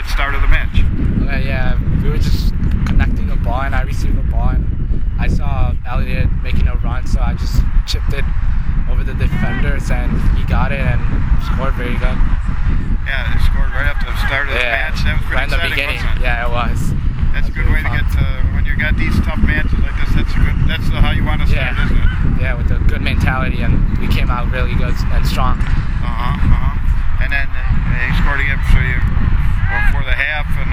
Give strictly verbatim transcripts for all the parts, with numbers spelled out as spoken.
at the start of the match. Okay, yeah, we were just connecting the ball, and I received the ball, and I saw Elliot making a run, so I just chipped it over the defenders, and he got it and scored very good. Yeah, he scored right after the start of the yeah, match. That was pretty right in the exciting, beginning. wasn't it? Yeah, it was. That's a good way to get to, when you got these tough matches like this, that's a good, that's how you want to start, yeah. isn't it? Yeah, with a good mentality, and we came out really good and strong. Uh-huh, uh-huh. And then uh, he scored again for you before the half, and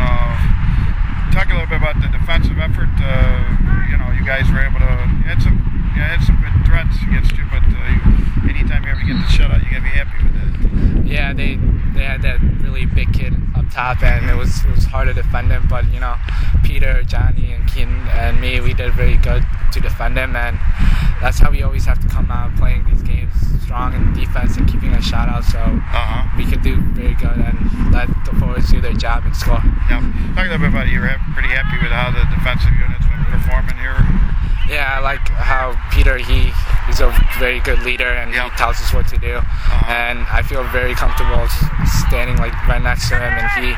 uh, talk a little bit about the defensive effort. Uh, you know, you guys were able to, you had some, you had some good threats against you, but uh, you, anytime you ever get the shutout, you got to be happy with that. Yeah, they they had that really big kid up top, and it was it was hard to defend him. But you know, Peter, Johnny, and Keaton and me, we did very good to defend him, and that's how we always have to come out playing these games strong in defense and keeping a shot out, so uh-huh. we could do very good and let the forwards do their job and score. Yep. Talk a little bit about you. You're pretty happy with how the defensive unit's been performing here. Yeah, I like how Peter, he he's a very good leader, and yep. he tells us what to do. Uh-huh. And I feel very comfortable standing like right next to him, and he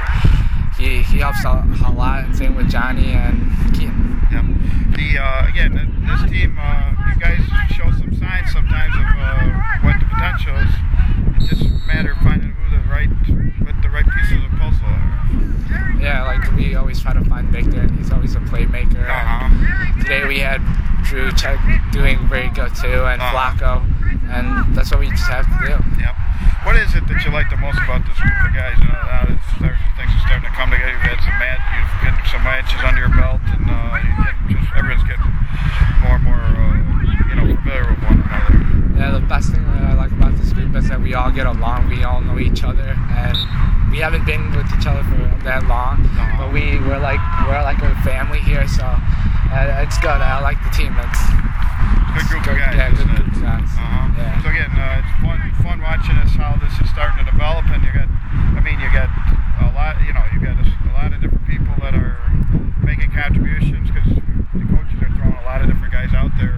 he, he helps a, a lot, and same with Johnny and Keaton. Yep. The, uh, again, this team, uh, you guys show some signs sometimes of uh, what the potential is. It's just a matter of finding who the right, what the right pieces of the puzzle are. Yeah, like we always try to find Victor, and he's always a playmaker. Uh-huh. Today we had Drew Check doing very good too, and uh-huh. Flacco, and that's what we just have to do. Yep. What is it that you like the most about this group of guys? You know, now that things are starting to come together, you've had some match, you've getting some matches under your belt, and uh, you just everyone's getting more and more, uh, you know, familiar with one another. Yeah, the best thing that I like about this group is that we all get along. We all know each other, and we haven't been with each other for that long, uh-huh. but we we're like we're like a family here, so uh, it's good. I like the team. It's good group good, of guys. Yeah, good it? group of guys. Uh-huh. Yeah. So again, uh, it's fun, fun watching this, how this is starting to develop, and you got, I mean, you got a lot, you know, you got a, a lot of different people that are making contributions, because the coaches are throwing a lot of different guys out there,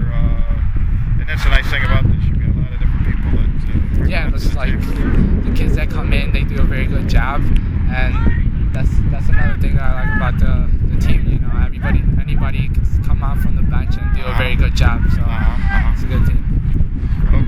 uh, and that's the nice thing about this. You got a lot of different people that. Uh, yeah, it's like the kids that come in, they do a very good job, and that's that's another thing that I like about the the team. You know, everybody, anybody can come out from the